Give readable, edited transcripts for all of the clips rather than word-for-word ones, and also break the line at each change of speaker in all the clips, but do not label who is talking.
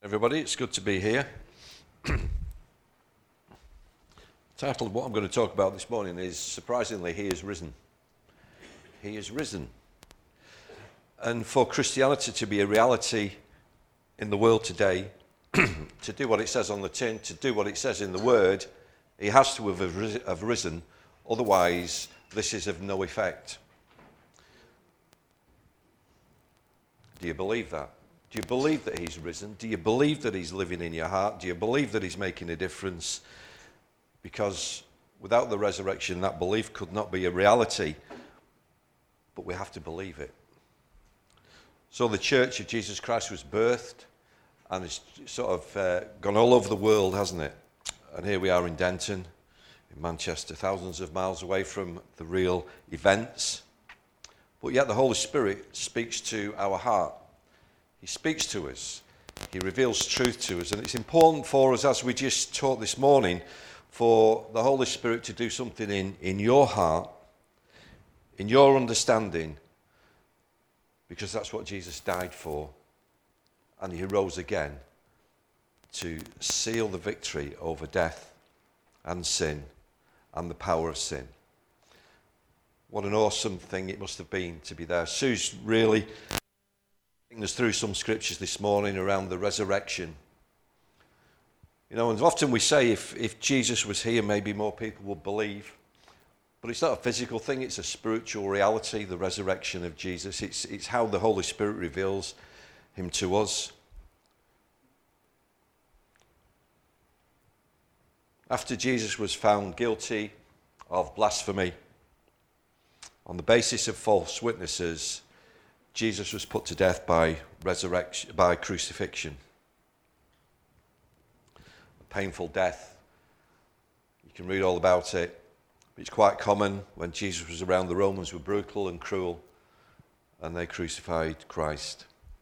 Everybody, it's good to be here. The title of what I'm going to talk about this morning is, surprisingly, He is risen. He is risen. And for Christianity to be a reality in the world today, to do what it says on the tin, to do what it says in the Word, He has to have risen, otherwise this is of no effect. Do you believe that? Do you believe that He's risen? Do you believe that He's living in your heart? Do you believe that He's making a difference? Because without the resurrection, that belief could not be a reality, but we have to believe it. So the Church of Jesus Christ was birthed, and it's sort of gone all over the world, hasn't it? And here we are in Denton, in Manchester, thousands of miles away from the real events. But yet the Holy Spirit speaks to our heart. He speaks to us. He reveals truth to us. And it's important for us, as we just taught this morning, for the Holy Spirit to do something in your heart, in your understanding, because that's what Jesus died for. And He rose again to seal the victory over death and sin and the power of sin. What an awesome thing it must have been to be there. Sue's really taking us through some scriptures this morning around the resurrection. You know, and often we say if Jesus was here, maybe more people would believe. But it's not a physical thing, it's a spiritual reality, the resurrection of Jesus. It's how the Holy Spirit reveals Him to us. After Jesus was found guilty of blasphemy, on the basis of false witnesses, Jesus was put to death by crucifixion. A painful death. You can read all about it. It's quite common when Jesus was around. The Romans were brutal and cruel, and they crucified Christ.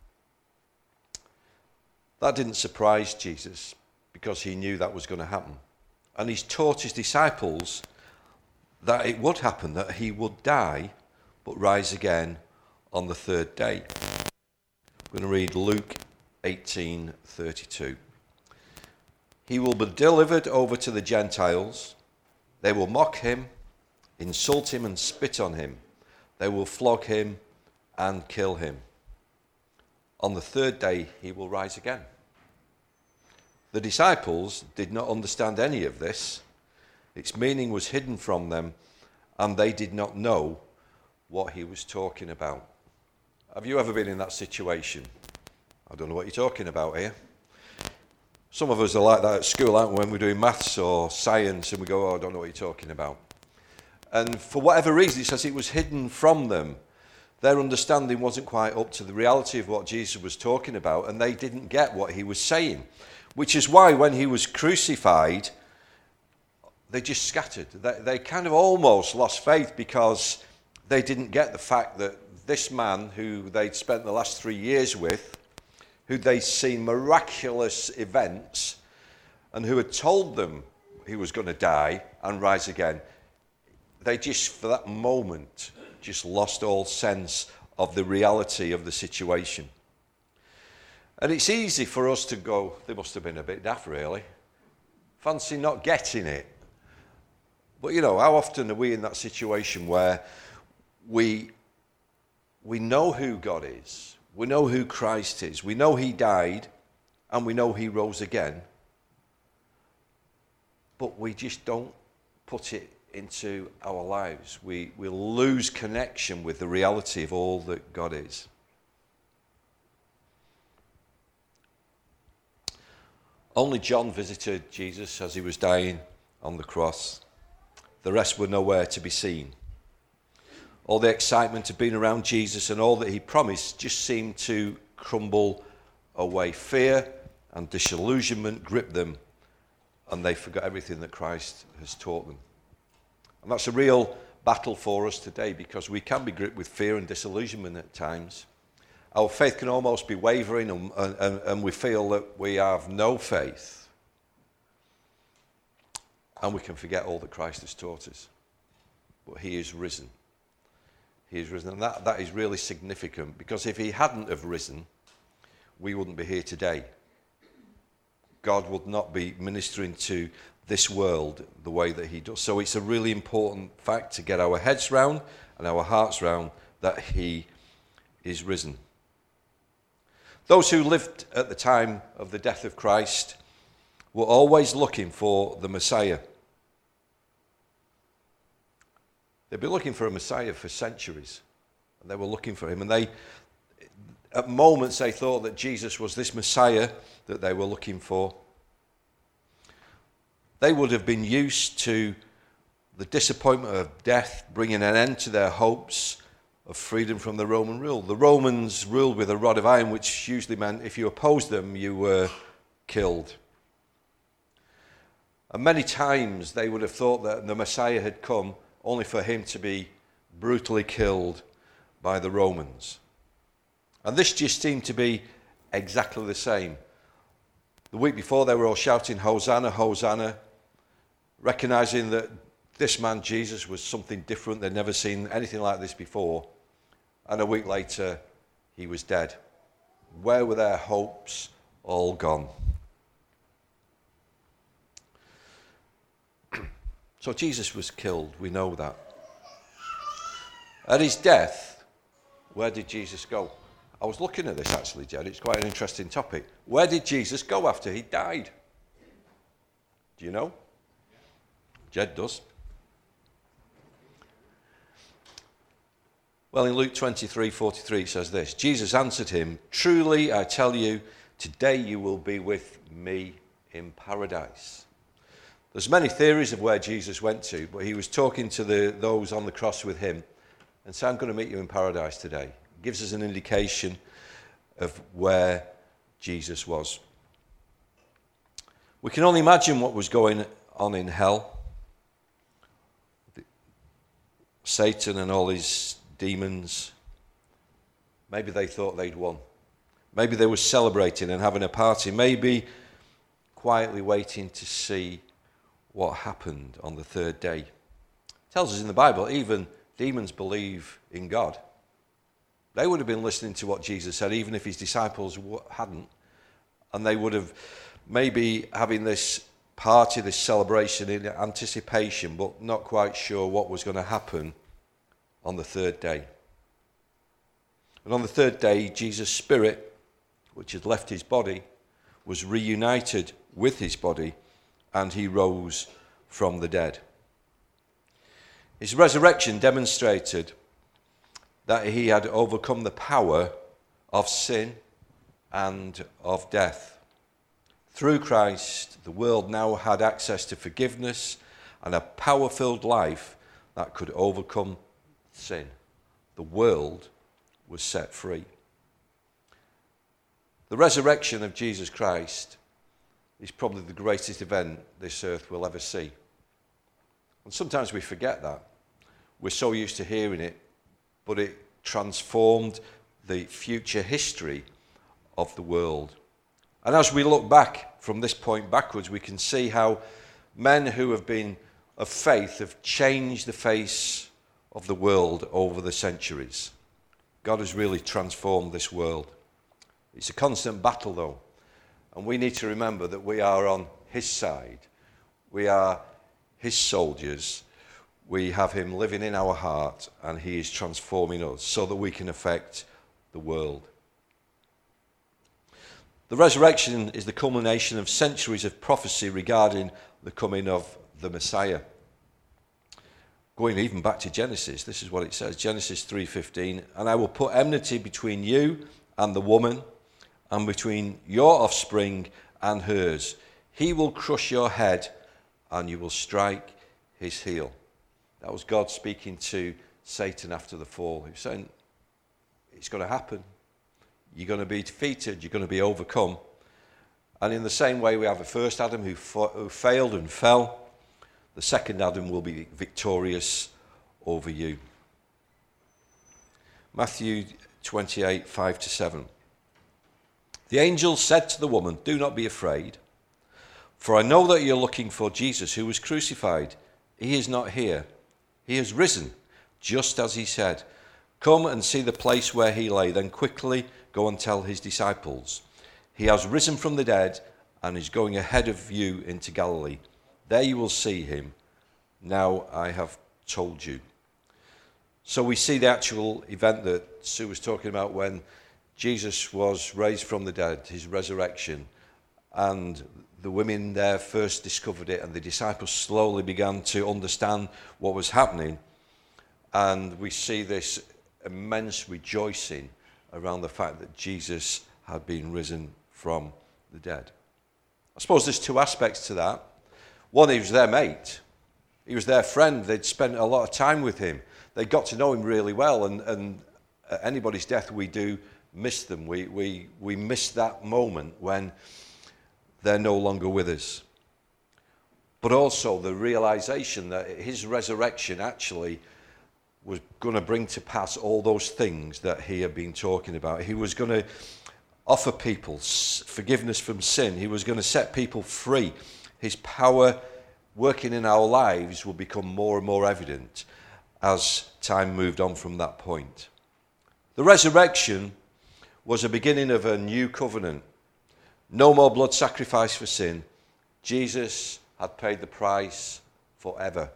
That didn't surprise Jesus, because He knew that was going to happen. And He's taught His disciples that it would happen, that He would die but rise again on the third day. I'm going to read Luke 18:32. He will be delivered over to the Gentiles. They will mock Him, insult Him and spit on Him. They will flog Him and kill Him. On the third day He will rise again. The disciples did not understand any of this. Its meaning was hidden from them, and they did not know what He was talking about. Have you ever been in that situation? I don't know what you're talking about here. Some of us are like that at school, aren't we, when we're doing maths or science and we go, oh, I don't know what you're talking about. And for whatever reason, it says it was hidden from them. Their understanding wasn't quite up to the reality of what Jesus was talking about, and they didn't get what He was saying. Which is why when He was crucified, they just scattered. They kind of almost lost faith, because they didn't get the fact that this man who they'd spent the last 3 years with, who they'd seen miraculous events, and who had told them He was going to die and rise again, they just, for that moment, just lost all sense of the reality of the situation. And it's easy for us to go, they must have been a bit daft, really. Fancy not getting it. But, you know, how often are we in that situation where we know who God is, we know who Christ is, we know He died, and we know He rose again, but we just don't put it into our lives. We lose connection with the reality of all that God is. Only John visited Jesus as He was dying on the cross. The rest were nowhere to be seen. All the excitement of being around Jesus and all that He promised just seemed to crumble away. Fear and disillusionment gripped them, and they forgot everything that Christ has taught them. And that's a real battle for us today, because we can be gripped with fear and disillusionment at times. Our faith can almost be wavering, and we feel that we have no faith. And we can forget all that Christ has taught us. But He is risen. He is risen. And that is really significant, because if He hadn't have risen, we wouldn't be here today. God would not be ministering to this world the way that he does. So it's a really important fact to get our heads round and our hearts round that he is risen. Those who lived at the time of the death of Christ were always looking for the Messiah. They'd been looking for a Messiah for centuries, and they were looking for him. And they, at moments, they thought that Jesus was this Messiah that they were looking for. They would have been used to the disappointment of death bringing an end to their hopes of freedom from the Roman rule. The Romans ruled with a rod of iron, which usually meant if you opposed them, you were killed. And many times they would have thought that the Messiah had come only for him to be brutally killed by the Romans. And this just seemed to be exactly the same. The week before, they were all shouting, "Hosanna, Hosanna," recognizing that this man, Jesus, was something different. They'd never seen anything like this before. And a week later, he was dead. Where were their hopes all gone? So Jesus was killed, we know that. At his death, where did Jesus go? I was looking at this actually, Jed. It's quite an interesting topic. Where did Jesus go after he died? Do you know? Jed does. Well, in Luke 23:43 it says this: Jesus answered him, "Truly I tell you, today you will be with me in paradise." There's many theories of where Jesus went to, but he was talking to those on the cross with him and said, "I'm going to meet you in paradise today." It gives us an indication of where Jesus was. We can only imagine what was going on in hell. Satan and all his demons, maybe they thought they'd won. Maybe they were celebrating and having a party, maybe quietly waiting to see what happened on the third day. It tells us in the Bible, even demons believe in God. They would have been listening to what Jesus said, even if his disciples hadn't. And they would have maybe having this party, this celebration in anticipation, but not quite sure what was going to happen on the third day. And on the third day, Jesus' spirit, which had left his body, was reunited with his body, and he rose from the dead. His resurrection demonstrated that he had overcome the power of sin and of death. Through Christ, the world now had access to forgiveness and a power-filled life that could overcome sin. The world was set free. The resurrection of Jesus Christ is probably the greatest event this earth will ever see. And sometimes we forget that. We're so used to hearing it, but it transformed the future history of the world. And as we look back from this point backwards, we can see how men who have been of faith have changed the face of the world over the centuries. God has really transformed this world. It's a constant battle, though. And we need to remember that we are on his side. We are his soldiers. We have him living in our heart, and he is transforming us so that we can affect the world. The resurrection is the culmination of centuries of prophecy regarding the coming of the Messiah. Going even back to Genesis, this is what it says, Genesis 3:15, "And I will put enmity between you and the woman, and between your offspring and hers. He will crush your head, and you will strike his heel." That was God speaking to Satan after the fall. He was saying, it's going to happen. You're going to be defeated. You're going to be overcome. And in the same way we have the first Adam who failed and fell, the second Adam will be victorious over you. Matthew 28:5-7. The angel said to the woman, "Do not be afraid, for I know that you're looking for Jesus who was crucified. He is not here. He has risen, just as he said. Come and see the place where he lay, then quickly go and tell his disciples. He has risen from the dead, and is going ahead of you into Galilee. There you will see him. Now I have told you. So we see the actual event that Sue was talking about when Jesus was raised from the dead, his resurrection, and the women there first discovered it, and the disciples slowly began to understand what was happening. And we see this immense rejoicing around the fact that Jesus had been risen from the dead. I suppose there's two aspects to that. One, he was their mate. He was their friend. They'd spent a lot of time with him. They got to know him really well, and at anybody's death, we do miss them. We miss that moment when they're no longer with us. But also the realization that his resurrection actually was going to bring to pass all those things that he had been talking about. He was going to offer people forgiveness from sin. He was going to set people free. His power working in our lives will become more and more evident as time moved on from that point. The resurrection was a beginning of a new covenant. No more blood sacrifice for sin. Jesus had paid the price forever.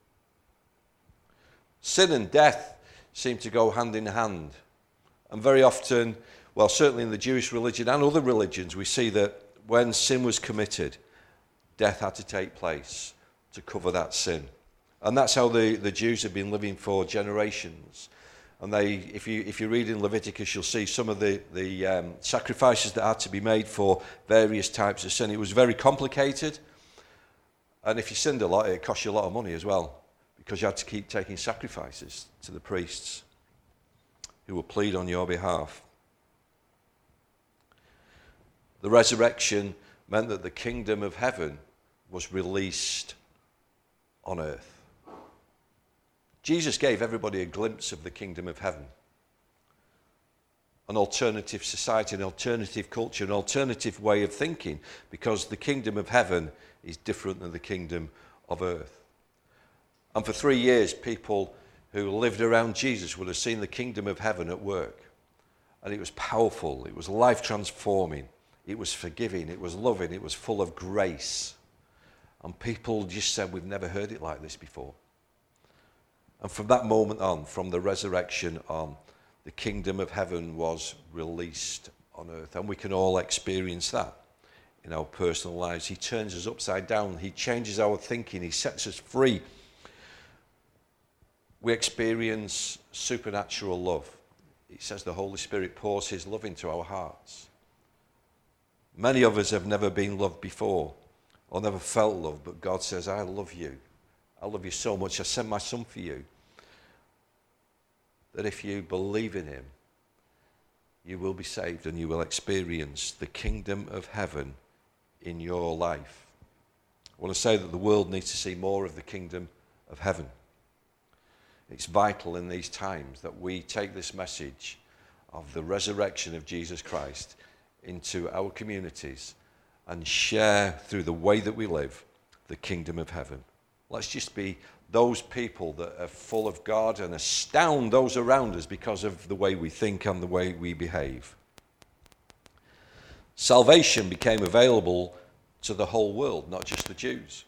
Sin and death seem to go hand in hand. And very often, well, certainly in the Jewish religion and other religions, we see that when sin was committed, death had to take place to cover that sin. And that's how the Jews have been living for generations. And if you read in Leviticus, you'll see some of the sacrifices that had to be made for various types of sin. It was very complicated. And if you sinned a lot, it cost you a lot of money as well, because you had to keep taking sacrifices to the priests who would plead on your behalf. The resurrection meant that the kingdom of heaven was released on earth. Jesus gave everybody a glimpse of the kingdom of heaven, an alternative society, an alternative culture, an alternative way of thinking, because the kingdom of heaven is different than the kingdom of earth. And for 3 years, people who lived around Jesus would have seen the kingdom of heaven at work. And it was powerful, it was life-transforming, it was forgiving, it was loving, it was full of grace. And people just said, we've never heard it like this before. And from that moment on, from the resurrection on, the kingdom of heaven was released on earth. And we can all experience that in our personal lives. He turns us upside down. He changes our thinking. He sets us free. We experience supernatural love. It says the Holy Spirit pours his love into our hearts. Many of us have never been loved before or never felt love, but God says, I love you. I love you so much. I sent my son for you. That if you believe in him, you will be saved and you will experience the kingdom of heaven in your life. I want to say that the world needs to see more of the kingdom of heaven. It's vital in these times that we take this message of the resurrection of Jesus Christ into our communities and share through the way that we live the kingdom of heaven. Let's just be those people that are full of God and astound those around us because of the way we think and the way we behave. Salvation became available to the whole world, not just the Jews.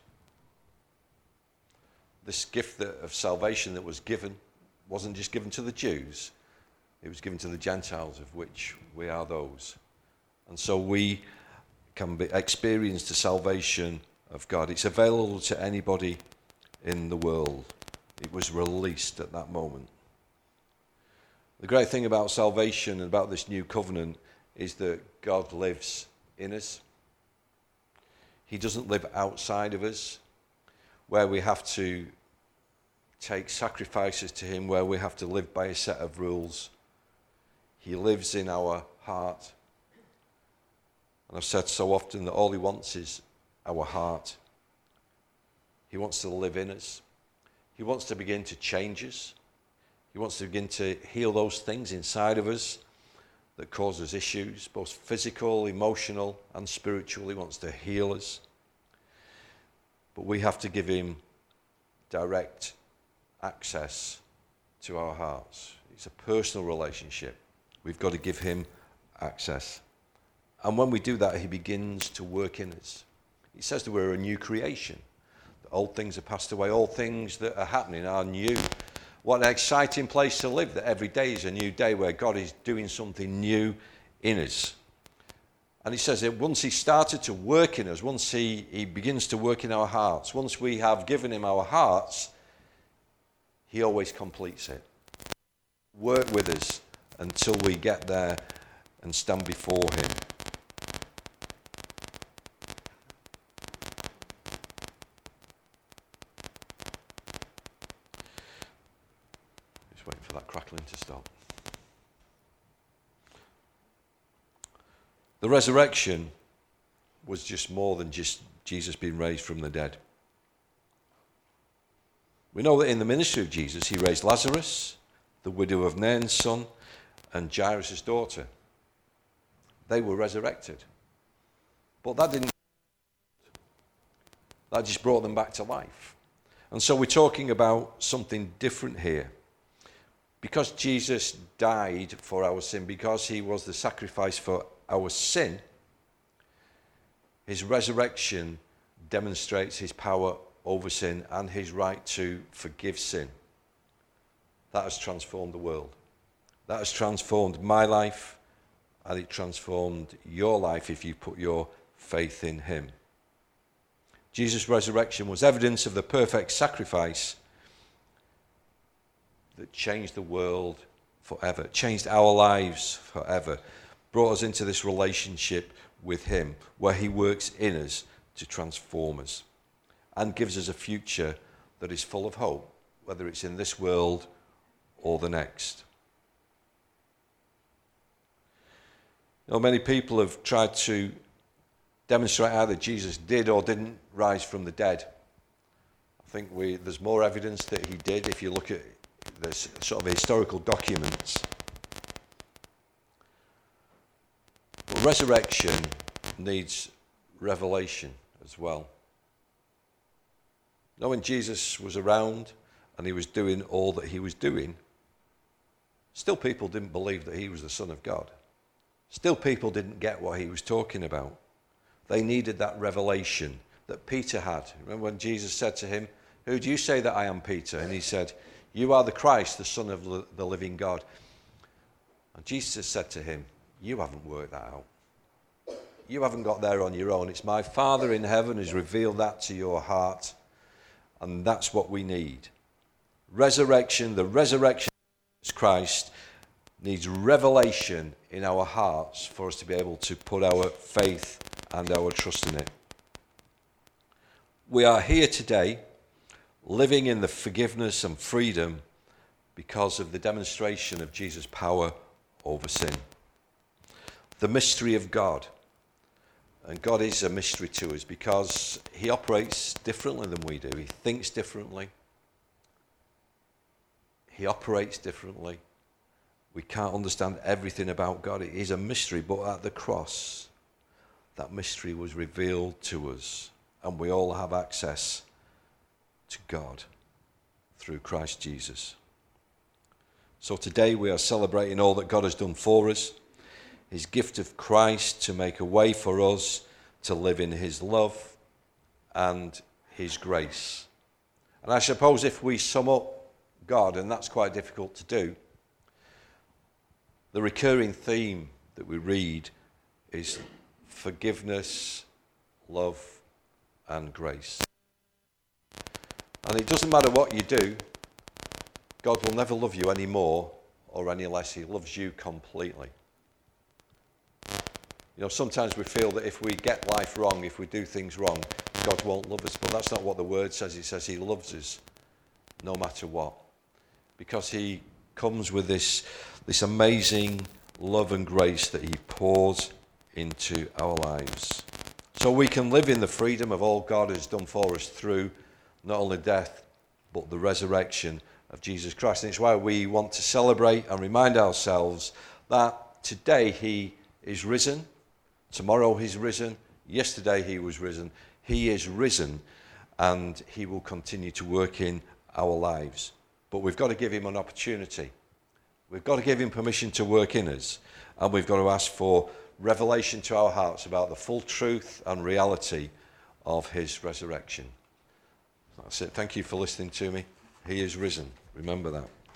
This gift of salvation that was given wasn't just given to the Jews, it was given to the Gentiles, of which we are those. And so we can experience the salvation of God. It's available to anybody in the world. It was released at that moment. The great thing about salvation and about this new covenant is that God lives in us. He doesn't live outside of us, where we have to take sacrifices to him, where we have to live by a set of rules. He lives in our heart. And I've said so often that all he wants is our heart. He wants to live in us. He wants to begin to change us. He wants to begin to heal those things inside of us that cause us issues, both physical, emotional, and spiritual. He wants to heal us. But we have to give him direct access to our hearts. It's a personal relationship. We've got to give him access. And when we do that, he begins to work in us. He says that we're a new creation. The old things are passed away. All things that are happening are new. What an exciting place to live, that every day is a new day where God is doing something new in us. And he says that once he started to work in us, once he begins to work in our hearts, once we have given him our hearts, he always completes it. Work with us until we get there and stand before him. Just waiting for that crackling to stop. The resurrection was just more than just Jesus being raised from the dead. We know that in the ministry of Jesus, he raised Lazarus, the widow of Nain's son, and Jairus' daughter. They were resurrected. But that just brought them back to life. And so we're talking about something different here. Because Jesus died for our sin, because he was the sacrifice for our sin, his resurrection demonstrates his power over sin and his right to forgive sin. That has transformed the world. That has transformed my life, and it transformed your life if you put your faith in him. Jesus' resurrection was evidence of the perfect sacrifice that changed the world forever, changed our lives forever, brought us into this relationship with him where he works in us to transform us and gives us a future that is full of hope, whether it's in this world or the next. You know, many people have tried to demonstrate either Jesus did or didn't rise from the dead. I think there's more evidence that he did if you look at this sort of historical documents. But resurrection needs revelation as well. You know, when Jesus was around and he was doing all that he was doing, still people didn't believe that he was the Son of God. Still people didn't get what he was talking about. They needed that revelation that Peter had. Remember when Jesus said to him, "Who do you say that I am, Peter?" And he said, "You are the Christ, the Son of the living God." And Jesus said to him, "You haven't worked that out. You haven't got there on your own. It's my Father in heaven who's revealed that to your heart." And that's what we need. Resurrection, the resurrection of Christ needs revelation in our hearts for us to be able to put our faith and our trust in it. We are here today living in the forgiveness and freedom because of the demonstration of Jesus' power over sin. The mystery of God. And God is a mystery to us because he operates differently than we do. He thinks differently. He operates differently. We can't understand everything about God. It is a mystery, but at the cross, that mystery was revealed to us, and we all have access to God through Christ Jesus. So today we are celebrating all that God has done for us, his gift of Christ to make a way for us to live in his love and his grace. And I suppose if we sum up God, and that's quite difficult to do, the recurring theme that we read is forgiveness, love, and grace. And it doesn't matter what you do, God will never love you any more or any less. He loves you completely. You know, sometimes we feel that if we get life wrong, if we do things wrong, God won't love us. But that's not what the word says. It says he loves us no matter what. Because he comes with this amazing love and grace that he pours into our lives. So we can live in the freedom of all God has done for us through not only death, but the resurrection of Jesus Christ. And it's why we want to celebrate and remind ourselves that today he is risen, tomorrow he's risen, yesterday he was risen, he is risen, and he will continue to work in our lives. But we've got to give him an opportunity. We've got to give him permission to work in us, and we've got to ask for revelation to our hearts about the full truth and reality of his resurrection. That's it. Thank you for listening to me. He is risen. Remember that.